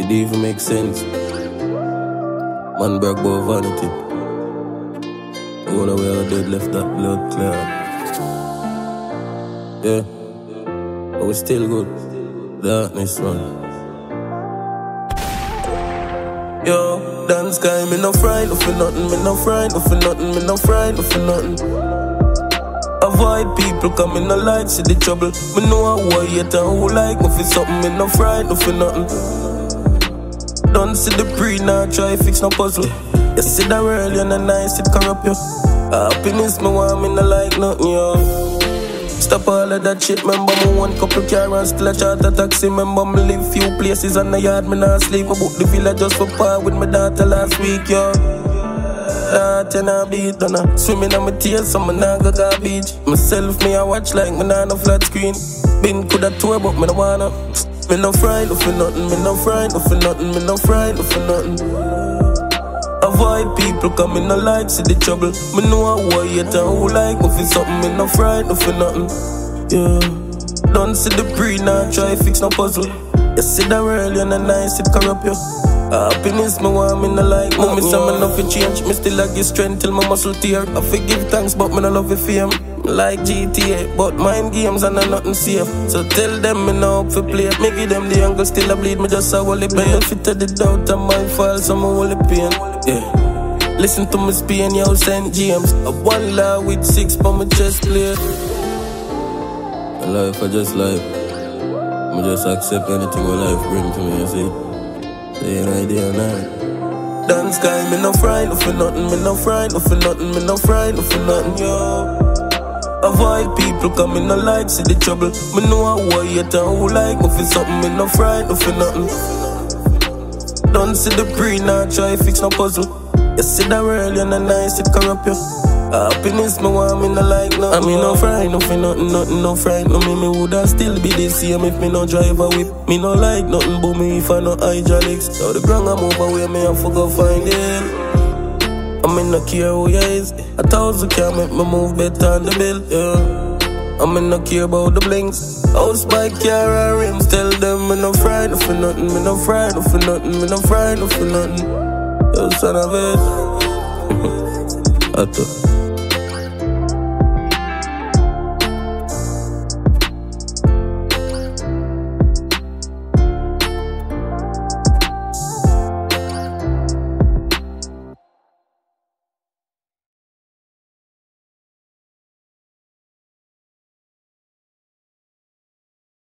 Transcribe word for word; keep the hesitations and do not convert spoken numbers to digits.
It even makes sense. Man broke about vanity. All the way I dead left that blood clear. Yeah, but we still good. Darkness, man. Yo, dance guy, me no frightened for nothing, me no frightened for nothing, me no frightened for nothing. Avoid people coming no like, see the trouble. Me know how I hate and who like me for something, me no frightened for nothing. Don't see the pre, now try fix no puzzle. You see that early and the nice, it corrupt you. Happiness, me want me no like nothing, yo. Stop all of that shit, remember me one couple car and still a charter taxi. Remember me live few places on the yard, me not sleep. Me book the villa just for par with my daughter last week, yo. Daughter na beat on her, swimming on my tears, so me nah go garbage. Myself, me I watch like me nah no flat screen. Been coulda tour, but me no wanna. Me no frightened for nothing, me no frightened for nothing, me no frightened for nothing. Avoid people coming no like, see the trouble. Me know how I hate and who like me for something, me no frightened for nothing. Yeah, don't see the pre, now try fix no puzzle. You see that early and the nice, it corrupt you. Happiness, me want me no like. Mommy say me nothing change, me still a give strength till my muscle tear. I forgive thanks, but me no love the fame. Me like G T A, but mind games and I nothing safe. So tell them me no up for play. Me give them the angle, still a bleed, me just a wally pain. Fit to the doubt and my fall, so me wally pain. Yeah, listen to me speaking, yo, Saint James. I one law with six for my chest plate. Life, I just life. I just accept anything what life bring to me, you see. Say an idea now. Dance guy, me no frightened for nothing, me no frightened for nothing, me no frightened for nothing, yo. Avoid people coming no like, see the trouble. Me know how I hate and who like me for something, me no frightened for nothing. Don't see the pre, now try fix no puzzle. You see that early and the nice, it corrupt you. Happiness, me want me no like nothing. I mean no frightened for nothing, nothing, no frightened. Me, me woulda still be the same if me no drive a whip. Me no like nothing but me if I no hydraulics. So the ground I move away, me I for go find it. I mean no care who you is. A thousand can make me move better on the bill, yeah. I mean no care about the blinks. House, bike, car and rims. Tell them me no frightened for nothing, me no frightened for nothing, me no frightened for nothing. Yo, son of it. I thought